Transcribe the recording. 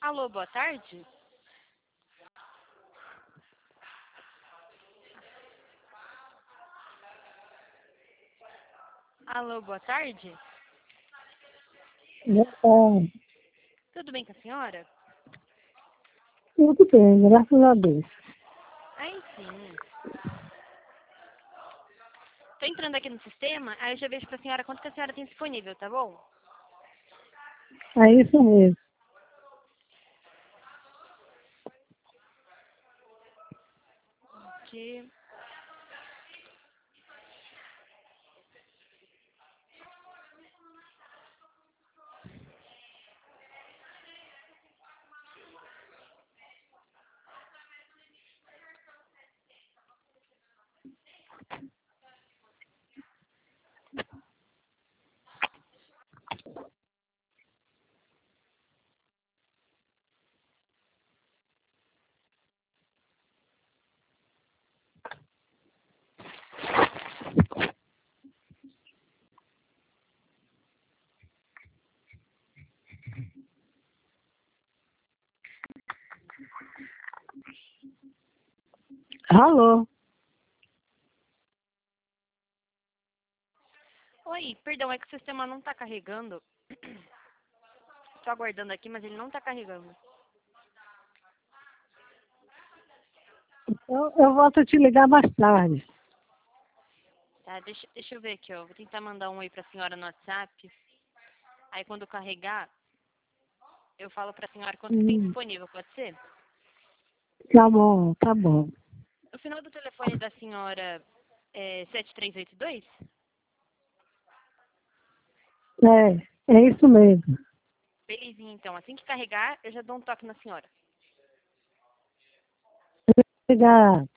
Alô, boa tarde? Alô, boa tarde? Boa tarde. Tudo bem com a senhora? Tudo bem, graças a Deus. Aí sim. Tô entrando aqui no sistema, aí eu já vejo pra senhora quanto que a senhora tem disponível, tá bom? É isso mesmo. Aqui. Alô? Oi, perdão, é que o sistema não tá carregando. Tô aguardando aqui, mas ele não tá carregando. Eu volto a te ligar mais tarde. Tá, deixa eu ver aqui, ó. Vou tentar mandar um oi pra senhora no WhatsApp. Aí quando carregar, eu falo pra senhora quanto que tem Hum, disponível, pode ser? tá bom, tá bom. O final do telefone da senhora é 7382? É isso mesmo. Belezinha, então. Assim que carregar, eu já dou um toque na senhora. Obrigado.